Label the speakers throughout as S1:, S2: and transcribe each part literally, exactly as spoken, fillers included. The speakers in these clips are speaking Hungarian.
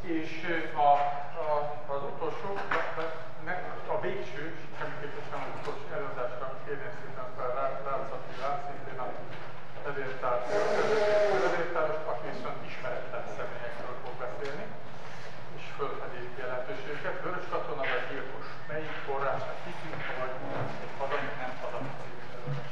S1: És a, a, az utolsó, a végső, semmiképpen sem az utolsó előadásra kérném szépen fel Rácz Attilát, szintén a levéltáros, aki viszont ismeretlen személyekről fog beszélni, és fölfedi jelentőségeket. Vörös katona vagy gyilkos? Melyik forrásnak hitünk, vagy egy hadat, nem hadat című előadás?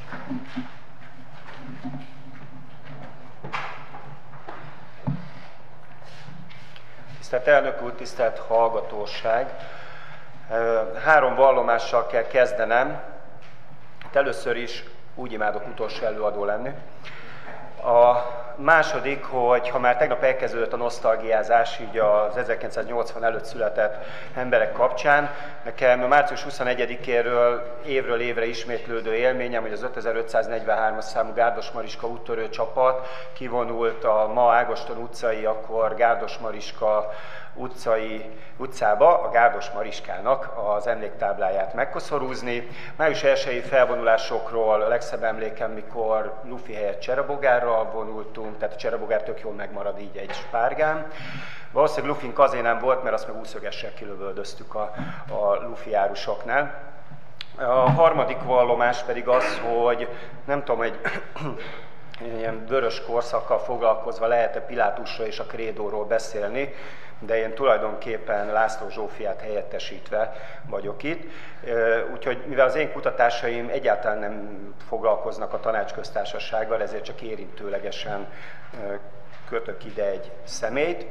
S2: Tisztelt elnök úr, tisztelt hallgatóság! Három vallomással kell kezdenem. Először is úgy imádok utolsó előadó lenni. A második, hogy ha már tegnap elkezdődött a nosztalgiázás így az ezerkilencszáznyolcvan előtt született emberek kapcsán, nekem március huszonegyedikéről évről évre ismétlődő élményem, hogy az ötezer-ötszáznegyvenhármas számú Gárdos Mariska úttörő csapat kivonult a ma Ágoston utcai, akkor Gárdos Mariska utcai, utcába a Gárdos Mariskának az emléktábláját megkoszorúzni. Május elsői felvonulásokról a legszebb emlékem, mikor lufi helyett cserebogárral vonultunk, tehát a cserebogár tök jól megmarad így egy spárgán. Valószínűleg lufink azért nem volt, mert azt meg úszögessel kilövöldöztük a, a lufi árusoknál. A harmadik vallomás pedig az, hogy nem tudom, egy ilyen vörös korszakkal foglalkozva lehet-e Pilátusról és a krédóról beszélni, de én tulajdonképpen László Zsófiát helyettesítve vagyok itt. Úgyhogy mivel az én kutatásaim egyáltalán nem foglalkoznak a Tanácsköztársasággal, ezért csak érintőlegesen kötök ide egy személyt.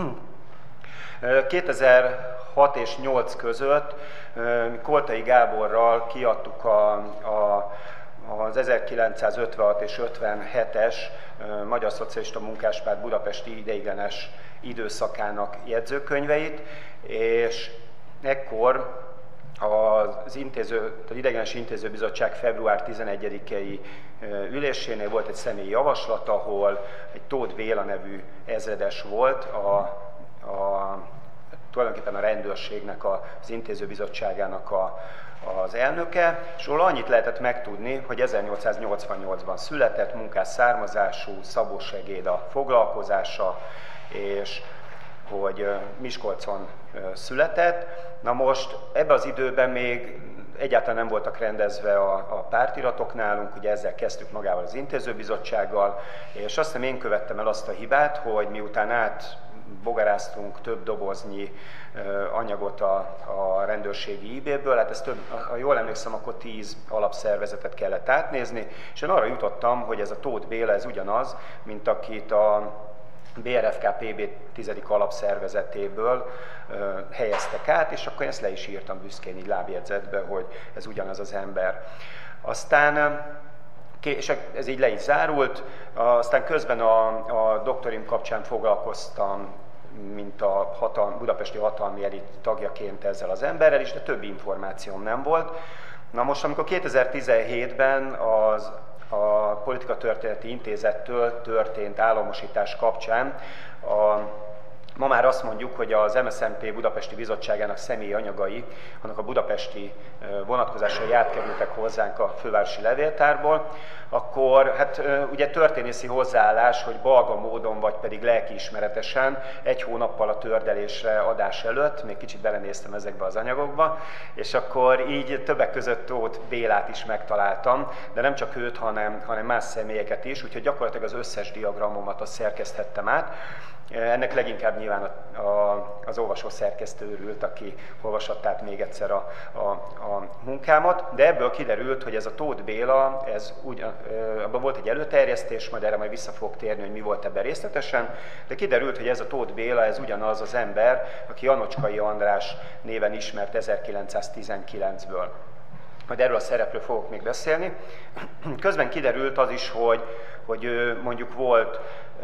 S2: kétezer-hat és nyolc között Koltai Gáborral kiadtuk a, a az ezerkilencszázötvenhat és ötvenhetes Magyar Szocialista Munkáspárt budapesti ideiglenes időszakának jegyzőkönyveit, és ekkor az, intéző, az Ideiglenes Intézőbizottság február tizenegyedikei ülésénél volt egy személyi javaslat, ahol egy Tóth Béla nevű ezredes volt, a, a, tulajdonképpen a rendőrségnek, az intézőbizottságának a az elnöke, és róla annyit lehetett megtudni, hogy ezernyolcszáznyolcvannyolcban született, munkás származású, Szabó Segéd a foglalkozása, és hogy Miskolcon született. Na most ebben az időben még egyáltalán nem voltak rendezve a, a pártiratok nálunk, ugye ezzel kezdtük magával az intézőbizottsággal, és azt hiszem én követtem el azt a hibát, hogy miután át bogaráztunk több doboznyi uh, anyagot a, a rendőrségi í bé-ből, hát ezt több, ha jól emlékszem, akkor tíz alapszervezetet kellett átnézni, és én arra jutottam, hogy ez a Tóth Béla, ez ugyanaz, mint akit a bé er ef ká pé bé tizedik alapszervezetéből uh, helyeztek át, és akkor ezt le is írtam büszkén így lábjegyzetbe, hogy ez ugyanaz az ember. Aztán és ez így le is zárult, aztán közben a, a doktorim kapcsán foglalkoztam, mint a hatal, budapesti hatalmi elit tagjaként ezzel az emberrel is, de több információm nem volt. Na most, amikor kétezer-tizenhétben az, a Politikatörténeti Intézettől történt államosítás kapcsán a ma már azt mondjuk, hogy az em es zé em pé Budapesti Bizottságának személyi anyagai, annak a budapesti vonatkozásai átkerültek hozzánk a fővárosi levéltárból, akkor hát ugye történészi hozzáállás, hogy balga módon, vagy pedig lelkiismeretesen egy hónappal a tördelésre adás előtt, még kicsit belenéztem ezekbe az anyagokba, és akkor így többek között Tóth Bélát is megtaláltam, de nem csak őt, hanem, hanem más személyeket is, úgyhogy gyakorlatilag az összes diagramomat azt szerkeszthettem át. Ennek leginkább nyilván a, a, az olvasó szerkesztő örült, aki olvashatta át még egyszer a, a, a munkámat, de ebből kiderült, hogy ez a Tóth Béla, ez úgy, abban volt egy előterjesztés, majd erre majd vissza fogok térni, hogy mi volt ebben részletesen, de kiderült, hogy ez a Tóth Béla, ez ugyanaz az ember, aki Janocskai András néven ismert ezerkilencszáztizenkilencből. Majd erről a szerepről fogok még beszélni. Közben kiderült az is, hogy, hogy mondjuk volt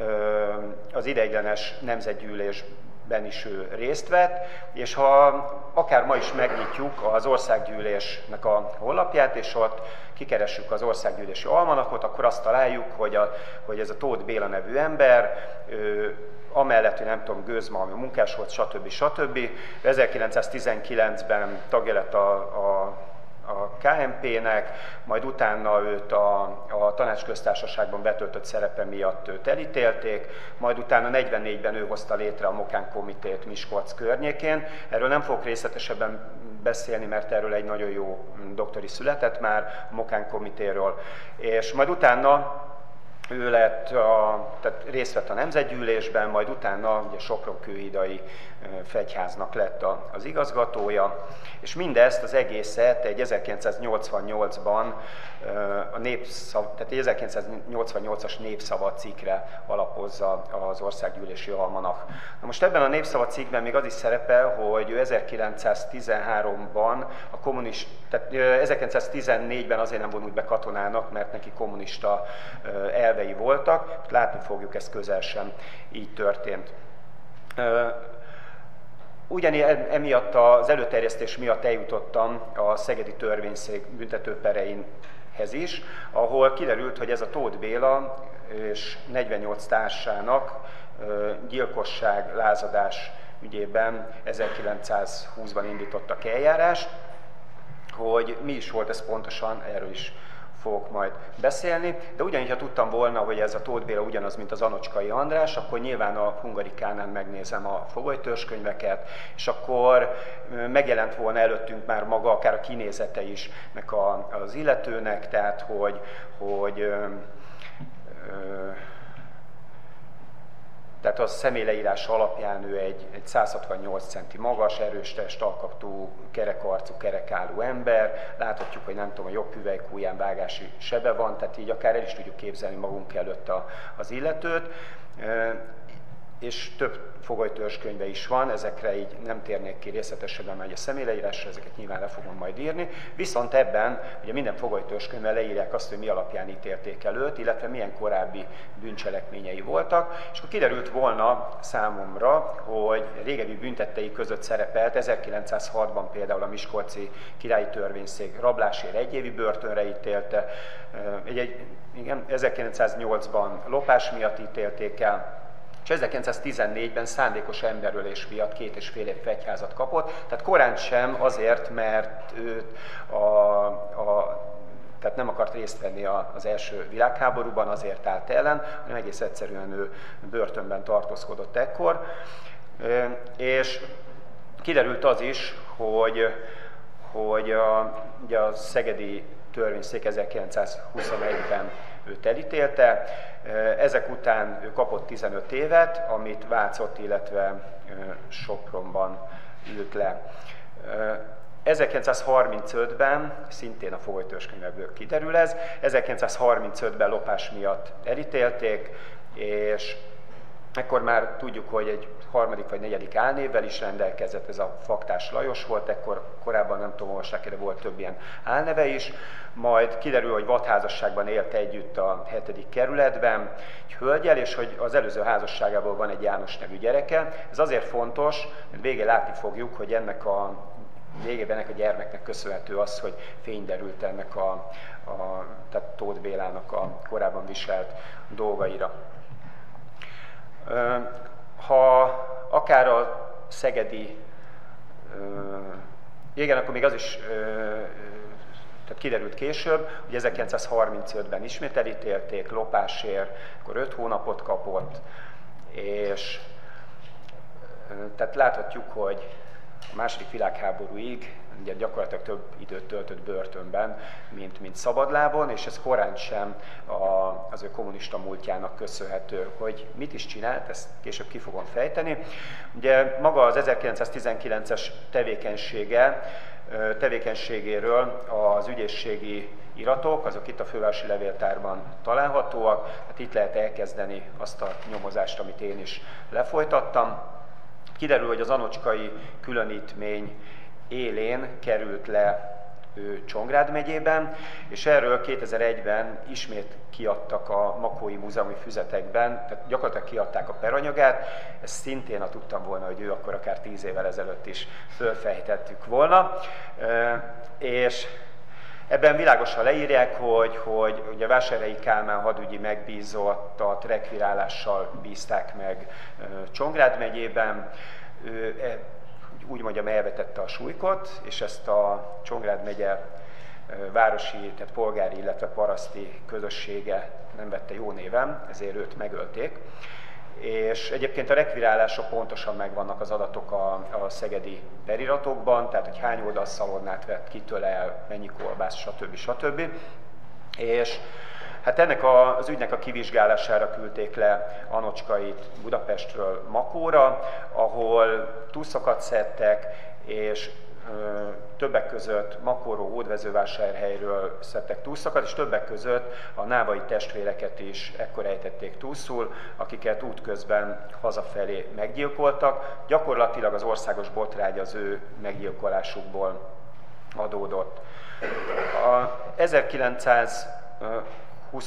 S2: az ideiglenes nemzetgyűlésben is ő részt vett, és ha akár ma is megnyitjuk az országgyűlésnek a honlapját, és ott kikeressük az országgyűlési almanakot, akkor azt találjuk, hogy, a, hogy ez a Tóth Béla nevű ember, ő, amellett, hogy nem tudom, gőzmalmi munkás volt, stb. stb. ezerkilencszáztizenkilencben tagja lett a, a a ká em pé-nek, majd utána őt a, a tanácsköztársaságban betöltött szerepe miatt őt elítélték, majd utána negyvennégyben ő hozta létre a Mokán komitét Miskolc környékén. Erről nem fogok részletesebben beszélni, mert erről egy nagyon jó doktori született már a Mokán komitéről, és majd utána ő lett, a, tehát részt vett a Nemzetgyűlésben, majd utána ugye Sopron-kőhidai fegyháznak lett az igazgatója, és mindezt az egészet egy ezerkilencszáznyolcvannyolcban a népszav, tehát egy ezerkilencszáznyolcvannyolcas népszava cikkre alapozza az Országgyűlési Almanach. Na most ebben a népszava cikkben még az is szerepel, hogy ő ezerkilencszáztizenháromban a kommunist, tehát ezerkilencszáztizennégyben azért nem vonult be katonának, mert neki kommunista elvei voltak. Látni fogjuk, ez közel sem így történt. Ugyanígy emiatt az előterjesztés miatt eljutottam a Szegedi Törvényszék büntetőpereinhez is, ahol kiderült, hogy ez a Tóth Béla és negyvennyolc társának gyilkosság, lázadás ügyében ezerkilencszázhúszban indítottak eljárást. Hogy mi is volt ez pontosan, erről is fogok majd beszélni, de ugyanígy, ha tudtam volna, hogy ez a Tóth Béla ugyanaz, mint az Anocskai András, akkor nyilván a Hungarikánál megnézem a fogolytörzskönyveket, és akkor megjelent volna előttünk már maga, akár a kinézete is nek a, az illetőnek, tehát hogy, hogy ö, ö, tehát a személyleírás alapján ő egy, egy száz hatvannyolc centi magas, erős testalkatú, kerekarcú, kerekállú ember. Láthatjuk, hogy nem tudom, a jobb hüvelykujján vágási sebe van, tehát így akár el is tudjuk képzelni magunk előtt a, az illetőt. És több fogolytörzskönyve is van, ezekre így nem térnék ki részletesebben, mert a személyleírásra ezeket nyilván le fogom majd írni. Viszont ebben ugye minden fogolytörzskönyvvel leírják azt, hogy mi alapján ítélték el őt, illetve milyen korábbi bűncselekményei voltak. És akkor kiderült volna számomra, hogy régebbi büntettei között szerepelt ezerkilencszázhatban például a Miskolci Királyi Törvényszék rablásért egy évi börtönre ítélte, egy, egy, igen, ezerkilencszáznyolcban lopás miatt ítélték el, és ezerkilencszáztizennégyben szándékos emberölés miatt két és fél év fegyházat kapott, tehát korán sem azért, mert őt a, a, tehát nem akart részt venni az első világháborúban, azért állt ellen, hanem egész egyszerűen ő börtönben tartózkodott ekkor. És kiderült az is, hogy, hogy a, ugye a Szegedi Törvényszék ezerkilencszázhuszonegyben őt elítélte. Ezek után ő kapott tizenöt évet, amit Vácott, illetve Sopronban ült le. ezerkilencszázharmincötben, szintén a fogolytörzskönyvekből kiderül ez, ezerkilencszázharmincötben lopás miatt elítélték, és ekkor már tudjuk, hogy egy harmadik vagy negyedik álnévvel is rendelkezett, ez a Faktás Lajos volt, ekkor korábban nem tudom, olvassák, de volt több ilyen álneve is. Majd kiderül, hogy vadházasságban élt együtt a hetedik kerületben egy hölgyel, és hogy az előző házasságából van egy János nevű gyereke. Ez azért fontos, mert végén látni fogjuk, hogy ennek a végében ennek a gyermeknek köszönhető az, hogy fény derült ennek a, a tehát Tóth Bélának a korábban viselt dolgaira. Ha akár a szegedi, igen, akkor még az is tehát kiderült később, hogy ezerkilencszázharmincötben ismét elítélték lopásért, akkor öt hónapot kapott, és tehát láthatjuk, hogy a második világháborúig ugye gyakorlatilag több időt töltött börtönben, mint, mint szabadlábon, és ez korán sem a, az ő kommunista múltjának köszönhető. Hogy mit is csinált, ezt később ki fogom fejteni. Ugye maga az ezerkilencszáztizenkilences tevékenysége, tevékenységéről az ügyészségi iratok, azok itt a Fővárosi Levéltárban találhatóak, hát itt lehet elkezdeni azt a nyomozást, amit én is lefolytattam. Kiderül, hogy az anocskai különítmény élén került le ő Csongrád megyében, és erről kétezer-egyben ismét kiadtak a Makói Múzeumi Füzetekben, tehát gyakorlatilag kiadták a peranyagát, ezt szintén, ha tudtam volna, hogy ő akkor akár tíz évvel ezelőtt is fölfejtettük volna, és ebben világosan leírják, hogy, hogy ugye Vásárhelyi Kálmán hadügyi megbízottat rekvirálással bízták meg Csongrád megyében. Ő úgy mondjam, elvetette a sulykot, és ezt a Csongrád megye városi, tehát polgári, illetve paraszti közössége nem vette jó néven, ezért őt megölték. És egyébként a rekvirálása pontosan megvannak az adatok a, a szegedi periratokban, tehát hogy hány oldalszalonnát vett, kitől el, mennyi kolbász, stb. stb. És hát ennek a, az ügynek a kivizsgálására küldték le Anocskait Budapestről Makóra, ahol túszokat szedtek, és ö, többek között Makóról, Hódmezővásárhelyről szedtek túszokat, és többek között a návai testvéreket is ekkor ejtették túszul, akiket útközben hazafelé meggyilkoltak. Gyakorlatilag az országos botrány az ő meggyilkolásukból adódott. A ezerkilencszázhúsz,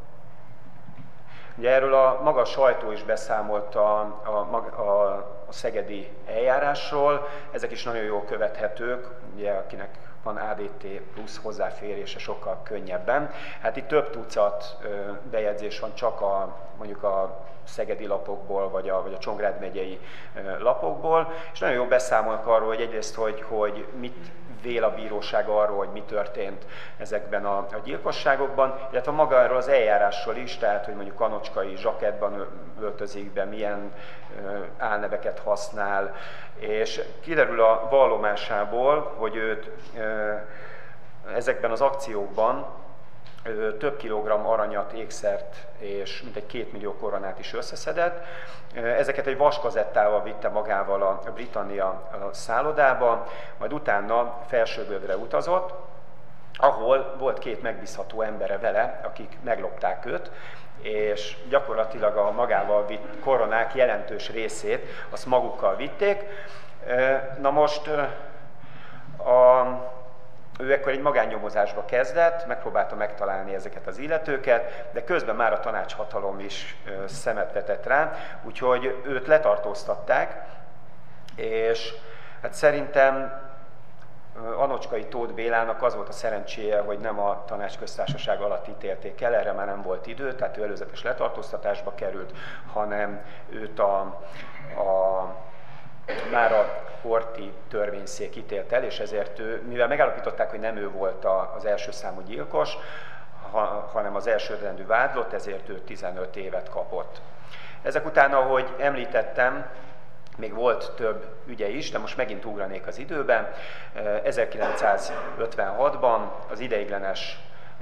S2: ugye erről a maga a sajtó is beszámolt a, a, a, a szegedi eljárásról, ezek is nagyon jól követhetők, ugye akinek van á dé té plusz hozzáférése sokkal könnyebben. Hát itt több tucat bejegyzés van csak a, mondjuk a szegedi lapokból, vagy a, vagy a Csongrád megyei lapokból, és nagyon jól beszámolnak arról, hogy egyrészt, hogy, hogy mit vél a bíróság arról, hogy mi történt ezekben a, a gyilkosságokban, illetve magáról az eljárásról is, tehát hogy mondjuk Anocskai zsakettban öltözik be, milyen ö, álneveket használ, és kiderül a vallomásából, hogy őt ö, ezekben az akciókban ö, több kilogramm aranyat, ékszert és mintegy két millió koronát is összeszedett. Ezeket egy vaskazettával vitte magával a Britannia szállodába, majd utána Felsőböldre utazott, ahol volt két megbízható embere vele, akik meglopták őt, és gyakorlatilag a magával vitt koronák jelentős részét azt magukkal vitték. Na most a ő ekkor egy magánnyomozásba kezdett, megpróbálta megtalálni ezeket az illetőket, de közben már a tanácshatalom is szemet vetett rá, úgyhogy őt letartóztatták, és hát szerintem Anocskai Tóth Bélának az volt a szerencséje, hogy nem a Tanácsköztársaság alatt ítélték el, erre már nem volt idő, tehát ő előzetes letartóztatásba került, hanem őt a, a már a Horthy törvényszék ítélt el, és ezért ő, mivel megállapították, hogy nem ő volt az első számú gyilkos, ha, hanem az elsődrendű vádlott, ezért ő tizenöt évet kapott. Ezek után, ahogy említettem, még volt több ügye is, de most megint ugranék az időben. ezerkilencszázötvenhatban az ideiglenes,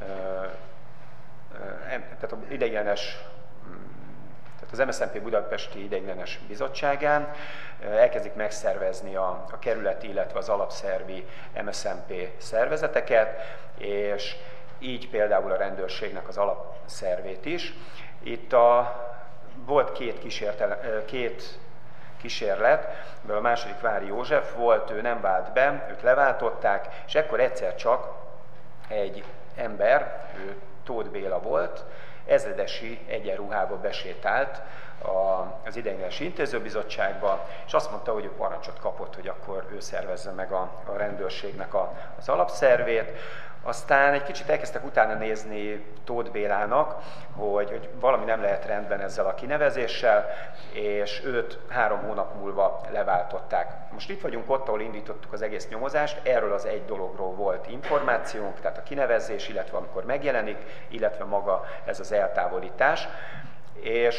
S2: tehát az ideiglenes tehát az em es zé en pé Budapesti Ideiglenes Bizottságán elkezdik megszervezni a, a kerületi, illetve az alapszervi em es zé en pé szervezeteket, és így például a rendőrségnek az alapszervét is. Itt a, volt két, két kísérlet, a második Vári József volt, ő nem vált be, őt leváltották, és ekkor egyszer csak egy ember, ő Tóth Béla volt, ezredesi egyenruhába besétált az Ideiglenes Intézőbizottságba, és azt mondta, hogy ő parancsot kapott, hogy akkor ő szervezze meg a, a rendőrségnek a, az alapszervét. Aztán egy kicsit elkezdtek utána nézni Tóth Bélának, hogy, hogy valami nem lehet rendben ezzel a kinevezéssel, és őt három hónap múlva leváltották. Most itt vagyunk ott, ahol indítottuk az egész nyomozást, erről az egy dologról volt információnk, tehát a kinevezés, illetve amikor megjelenik, illetve maga ez az eltávolítás. És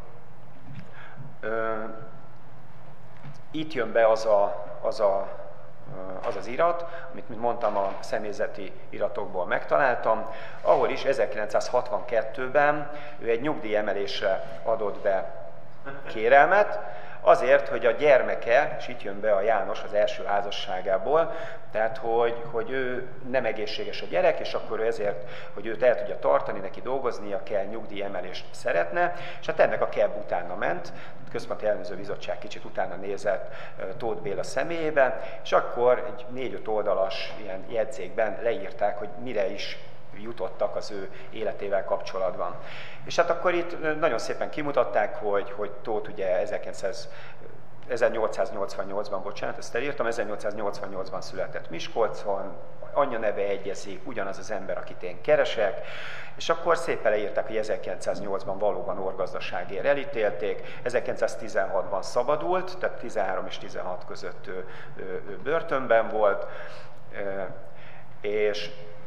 S2: ö, itt jön be az a, az a az az irat, amit, mint mondtam, a személyzeti iratokból megtaláltam, ahol is ezerkilencszázhatvankettőben ő egy nyugdíjemelésre adott be kérelmet, azért, hogy a gyermeke, és itt jön be a János az első házasságából, tehát hogy, hogy ő nem egészséges a gyerek, és akkor ő ezért, hogy őt el tudja tartani, neki dolgoznia kell, nyugdíjemelést szeretne, és hát ennek a keb utána ment, a Központi Ellenőrző Bizottság kicsit utána nézett Tóth Béla személyében, és akkor egy négy-öt oldalas ilyen jegyzékben leírták, hogy mire is jutottak az ő életével kapcsolatban. És hát akkor itt nagyon szépen kimutatták, hogy, hogy Tóth ugye ezernyolcszáznyolcvannyolcban, bocsánat, ezt elírtam, ezernyolcszáznyolcvannyolcban született Miskolcon, anyja neve egyezik, ugyanaz az ember, akit én keresek, és akkor szépen leírták, hogy ezerkilencszáznyolcban valóban orgazdaságért elítélték, ezerkilencszáztizenhatban szabadult, tehát tizenhárom és tizenhat között ő, ő, ő börtönben volt, és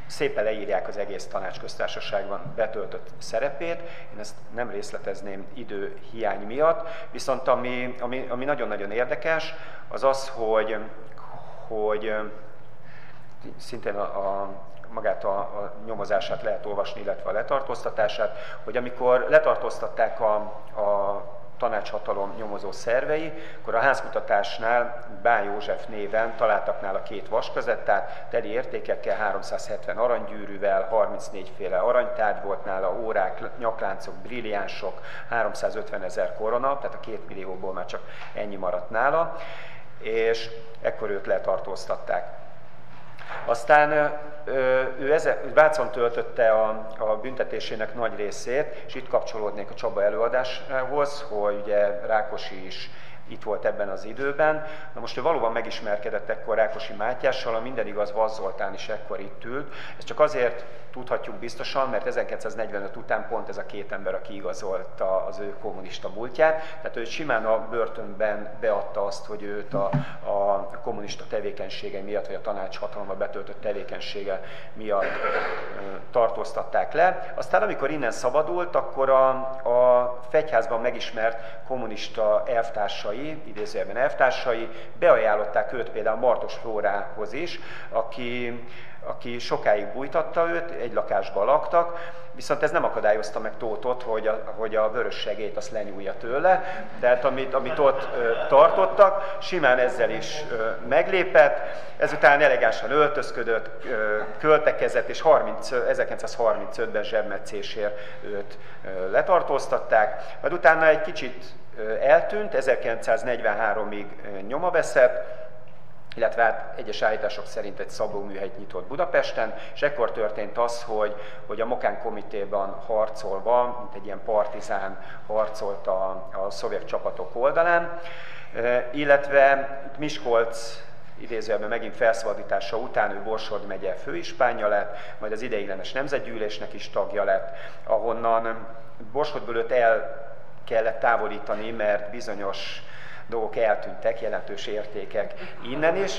S2: szépen leírják az egész tanácsköztársaságban betöltött szerepét. Én ezt nem részletezném idő hiány miatt, viszont ami, ami, ami nagyon-nagyon érdekes, az az, hogy, hogy szintén a, a magát a, a nyomozását lehet olvasni, illetve a letartóztatását, hogy amikor letartóztatták a, a tanácshatalom nyomozó szervei, akkor a házkutatásnál Bán József néven találtak nála két vaskazettát, teli értékekkel, háromszázhetven aranygyűrűvel, harmincnégy féle aranytárgy volt nála, órák, nyakláncok, brilliánsok, háromszázötven ezer korona, tehát a két millióból már csak ennyi maradt nála, és ekkor őt letartóztatták. Aztán ő ezen, Vácon töltötte a, a büntetésének nagy részét, és itt kapcsolódnék a Csaba előadáshoz, hogy ugye Rákosi is itt volt ebben az időben. Na most ő valóban megismerkedett ekkor Rákosi Mátyással, a minden igaz Vaz Zoltán is ekkor itt ült. Ezt csak azért tudhatjuk biztosan, mert ezerkilencszáznegyvenöt után pont ez a két ember, aki igazolta az ő kommunista múltját. Tehát ő simán a börtönben beadta azt, hogy őt a, a kommunista tevékenysége miatt, vagy a tanácshatalomba betöltött tevékenysége miatt ö, tartóztatták le. Aztán amikor innen szabadult, akkor a, a Fegyházban megismert kommunista elvtársai, idézőjelben elvtársai, beajánlották őt például Martos Flórához is, aki, aki sokáig bújtatta őt, egy lakásban laktak, viszont ez nem akadályozta meg Tóthot, hogy a, hogy a vörös segélyt azt lenyúlja tőle, tehát amit, amit ott ö, tartottak, simán ezzel is ö, meglépett, ezután elegánsan öltözködött, ö, költekezett, és harminc, ezerkilencszázharmincötben zsebmetszésért őt ö, letartóztatták, majd utána egy kicsit ö, eltűnt, ezerkilencszáznegyvenháromig ö, nyoma veszett, illetve hát egyes állítások szerint egy szabóműhelyt nyitott Budapesten, és ekkor történt az, hogy, hogy a Mokán komitéban harcolva, mint egy ilyen partizán harcolt a, a szovjet csapatok oldalán, illetve Miskolc idézőjelben megint felszabadítása után ő Borsod megye főispánja lett, majd az ideiglenes nemzetgyűlésnek is tagja lett, ahonnan Borsodból őt el kellett távolítani, mert bizonyos dolgok eltűntek, jelentős értékek innen is.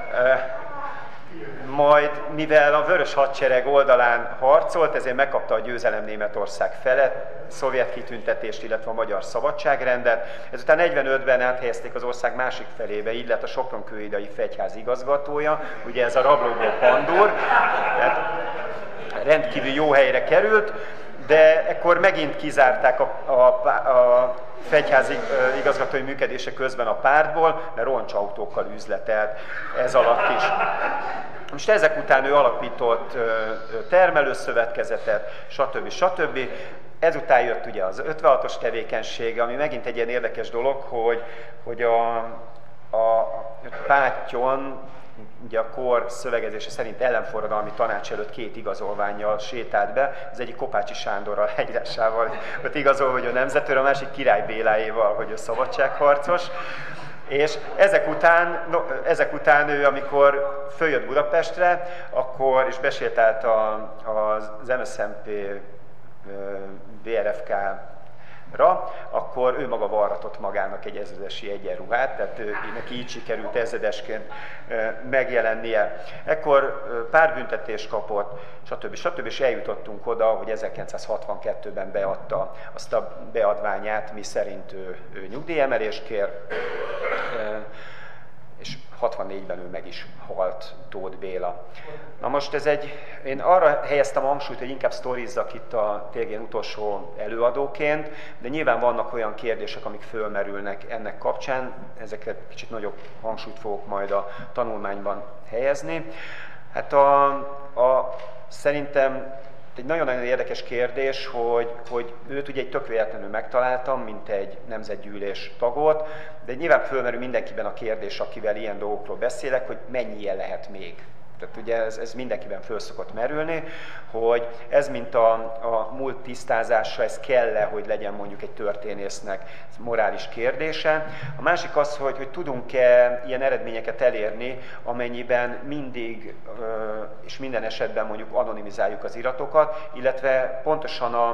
S2: Majd, mivel a Vörös Hadsereg oldalán harcolt, ezért megkapta a győzelem Németország felett, szovjet kitüntetést, illetve a magyar szabadságrendet. Ezután negyvenötben áthelyezték az ország másik felébe, így lett a Sopron-kőhidai Fegyház igazgatója, ugye ez a rablóból Pandúr, tehát rendkívül jó helyre került, de ekkor megint kizárták a, a, a Fegyház igazgatói működése közben a pártból, mert roncsautókkal üzletelt ez alatt is. Most ezek után ő alapított termelőszövetkezetet, stb. stb. Ezután jött ugye az ötvenhatos tevékenysége, ami megint egy ilyen érdekes dolog, hogy, hogy a, a Pátyon, ugye a kor szövegezése szerint ellenforradalmi tanács előtt két igazolvánnyal sétált be, az egyik Kopácsi Sándorral egyrásával, ott igazol, hogy a nemzetőr, a másik Király Béláéval, hogy a szabadságharcos. És ezek után, no, ezek után ő, amikor följött Budapestre, akkor, és besétált a, az em es zé em pé bé er ef ká-ra, akkor ő maga varratott magának egy ezredesi egyenruhát, tehát ő, neki így sikerült ezredesként megjelennie. Ekkor párbüntetést kapott, stb. stb. És eljutottunk oda, hogy ezerkilencszázhatvankettőben beadta azt a beadványát, mi szerint ő, ő nyugdíjemelést kér, és hatvannégyben ő meg is halt, Tóth Béla. Na most ez egy, én arra helyeztem a hangsúlyt, hogy inkább sztorizzak itt a tényleg utolsó előadóként, de nyilván vannak olyan kérdések, amik fölmerülnek ennek kapcsán, ezekre kicsit nagyobb hangsúlyt fogok majd a tanulmányban helyezni. Hát a, a, szerintem egy nagyon-nagyon érdekes kérdés, hogy, hogy őt ugye egy tök véletlenül megtaláltam, mint egy nemzetgyűlés tagot, de nyilván fölmerül mindenkiben a kérdés, akivel ilyen dolgokról beszélek, hogy mennyi ilyen lehet még. Tehát ugye ez, ez mindenkiben föl szokott merülni, hogy ez mint a, a múlt tisztázása, ez kell-e, hogy legyen mondjuk egy történésznek morális kérdése. A másik az, hogy, hogy tudunk-e ilyen eredményeket elérni, amennyiben mindig és minden esetben mondjuk anonimizáljuk az iratokat, illetve pontosan a,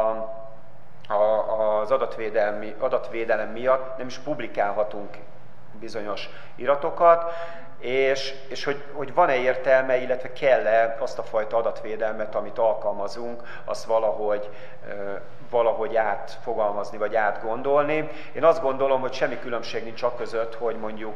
S2: a az adatvédelmi, adatvédelem miatt nem is publikálhatunk bizonyos iratokat, és, és hogy, hogy van-e értelme, illetve kell-e azt a fajta adatvédelmet, amit alkalmazunk, azt valahogy, valahogy átfogalmazni, vagy átgondolni. Én azt gondolom, hogy semmi különbség nincs a között, hogy mondjuk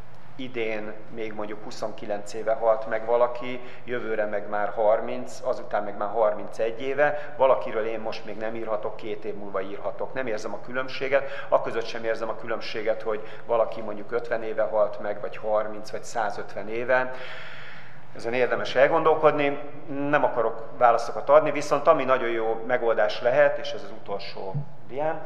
S2: idén még mondjuk huszonkilenc éve halt meg valaki, jövőre meg már harminc, azután meg már harmincegy éve, valakiről én most még nem írhatok, két év múlva írhatok. Nem érzem a különbséget, aközött sem érzem a különbséget, hogy valaki mondjuk ötven éve halt meg, vagy harminc, vagy százötven éve. Ezen érdemes elgondolkodni, nem akarok válaszokat adni, viszont ami nagyon jó megoldás lehet, és ez az utolsó dián,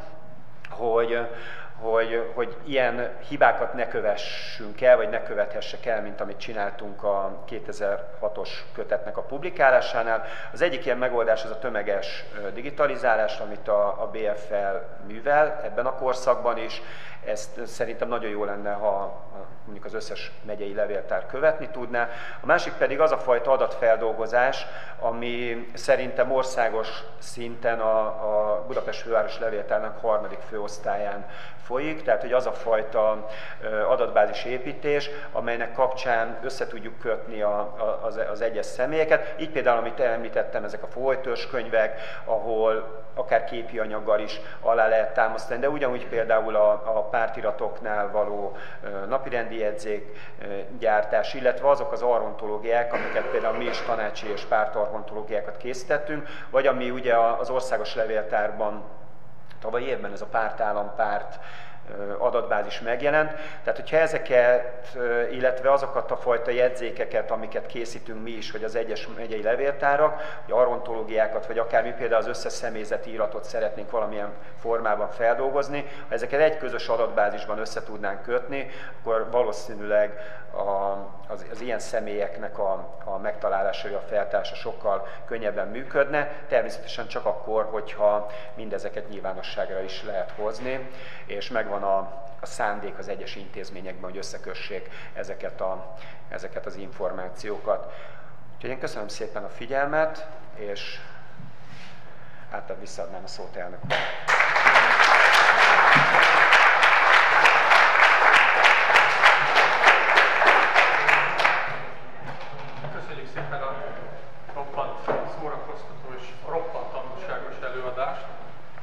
S2: hogy Hogy, hogy ilyen hibákat ne kövessünk el, vagy ne követhessek el, mint amit csináltunk a kétezer-hatos kötetnek a publikálásánál. Az egyik ilyen megoldás az a tömeges digitalizálás, amit a, a bé ef el művel ebben a korszakban is. Ezt szerintem nagyon jó lenne, ha mondjuk az összes megyei levéltár követni tudná. A másik pedig az a fajta adatfeldolgozás, ami szerintem országos szinten a, a Budapest Főváros Levéltárnak harmadik főosztályán folyik, tehát hogy az a fajta adatbázis építés, amelynek kapcsán össze tudjuk kötni a, a, az, az egyes személyeket. Így például, amit említettem, ezek a folytörskönyvek, ahol akár képi anyaggal is alá lehet támasztani, de ugyanúgy például a, a pártiratoknál való napirendi jegyzékgyártás, illetve azok az archontológiák, amiket például mi is tanácsi és pártarchontológiákat készítettünk, vagy ami ugye az országos levéltárban tavaly évben ez a pártállampárt adatbázis megjelent. Tehát, hogyha ezeket, illetve azokat a fajta jegyzékeket, amiket készítünk mi is, vagy az egyes megyei levéltárak, vagy archontológiákat, vagy akár mi például az összes személyzeti iratot szeretnénk valamilyen formában feldolgozni, ha ezeket egy közös adatbázisban össze tudnánk kötni, akkor valószínűleg a, az, az ilyen személyeknek a, a megtalálása, vagy a feltárása sokkal könnyebben működne, természetesen csak akkor, hogyha mindezeket nyilvánosságra is lehet hozni, és megvan a, a szándék az egyes intézményekben, hogy összekössék ezeket, a, ezeket az információkat. Úgyhogy én köszönöm szépen a figyelmet, és átad visszaadnám a szót elnök úr.